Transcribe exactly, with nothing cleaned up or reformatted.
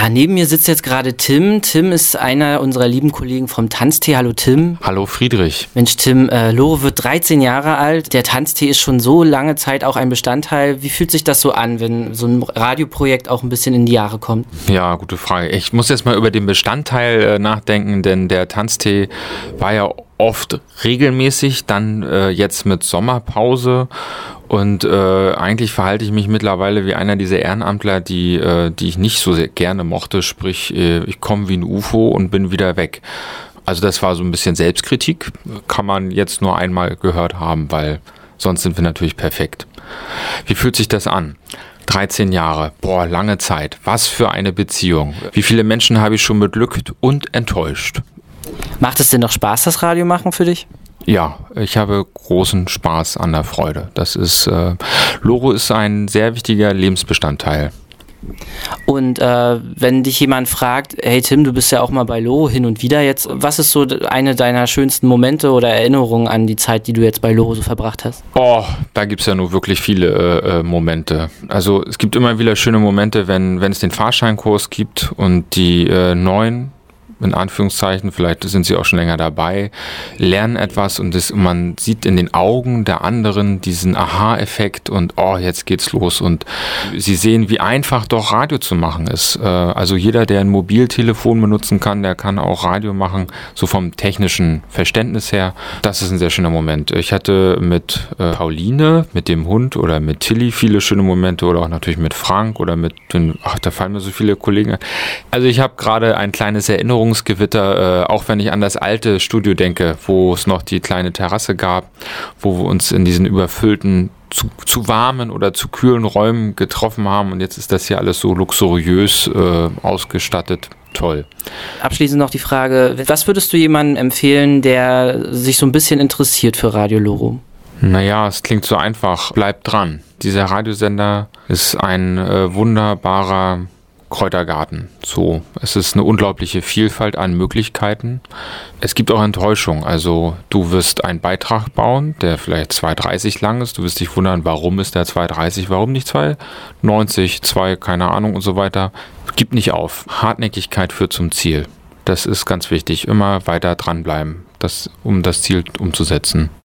Ja, neben mir sitzt jetzt gerade Tim. Tim ist einer unserer lieben Kollegen vom Tanztee. Hallo Tim. Hallo Friedrich. Mensch Tim, äh, Lore wird dreizehn Jahre alt. Der Tanztee ist schon so lange Zeit auch ein Bestandteil. Wie fühlt sich das so an, wenn so ein Radioprojekt auch ein bisschen in die Jahre kommt? Ja, gute Frage. Ich muss jetzt mal über den Bestandteil äh, nachdenken, denn der Tanztee war ja oft regelmäßig, dann äh, jetzt mit Sommerpause. Und äh, eigentlich verhalte ich mich mittlerweile wie einer dieser Ehrenamtler, die, äh, die ich nicht so sehr gerne mochte. Sprich, äh, ich komme wie ein U F O und bin wieder weg. Also das war so ein bisschen Selbstkritik. Kann man jetzt nur einmal gehört haben, weil sonst sind wir natürlich perfekt. Wie fühlt sich das an? dreizehn Jahre, boah, lange Zeit. Was für eine Beziehung. Wie viele Menschen habe ich schon beglückt und enttäuscht? Macht es denn noch Spaß, das Radio machen für dich? Ja, ich habe großen Spaß an der Freude. Das ist, äh, Loro ist ein sehr wichtiger Lebensbestandteil. Und äh, wenn dich jemand fragt, hey Tim, du bist ja auch mal bei Loro hin und wieder jetzt, was ist so eine deiner schönsten Momente oder Erinnerungen an die Zeit, die du jetzt bei Loro so verbracht hast? Oh, da gibt's ja nur wirklich viele äh, Momente. Also es gibt immer wieder schöne Momente, wenn, wenn es den Fahrscheinkurs gibt und die äh, neuen, in Anführungszeichen, vielleicht sind sie auch schon länger dabei, lernen etwas und das, man sieht in den Augen der anderen diesen Aha-Effekt und oh, jetzt geht's los und sie sehen, wie einfach doch Radio zu machen ist. Also jeder, der ein Mobiltelefon benutzen kann, der kann auch Radio machen, so vom technischen Verständnis her. Das ist ein sehr schöner Moment. Ich hatte mit äh, Pauline, mit dem Hund oder mit Tilly viele schöne Momente oder auch natürlich mit Frank oder mit den, ach, da fallen mir so viele Kollegen ein. Also ich habe gerade ein kleines Erinnerungsgewitter, äh, auch wenn ich an das alte Studio denke, wo es noch die kleine Terrasse gab, wo wir uns in diesen überfüllten, zu, zu warmen oder zu kühlen Räumen getroffen haben und jetzt ist das hier alles so luxuriös äh, ausgestattet. Toll. Abschließend noch die Frage, was würdest du jemandem empfehlen, der sich so ein bisschen interessiert für Radio Loro? Naja, es klingt so einfach. Bleibt dran. Dieser Radiosender ist ein äh, wunderbarer Kräutergarten. So, es ist eine unglaubliche Vielfalt an Möglichkeiten. Es gibt auch Enttäuschung. Also du wirst einen Beitrag bauen, der vielleicht zwei dreißig lang ist. Du wirst dich wundern, warum ist der zwei dreißig, warum nicht zwei neunzig, zwei, keine Ahnung und so weiter. Gib nicht auf. Hartnäckigkeit führt zum Ziel. Das ist ganz wichtig. Immer weiter dranbleiben, das, um das Ziel umzusetzen.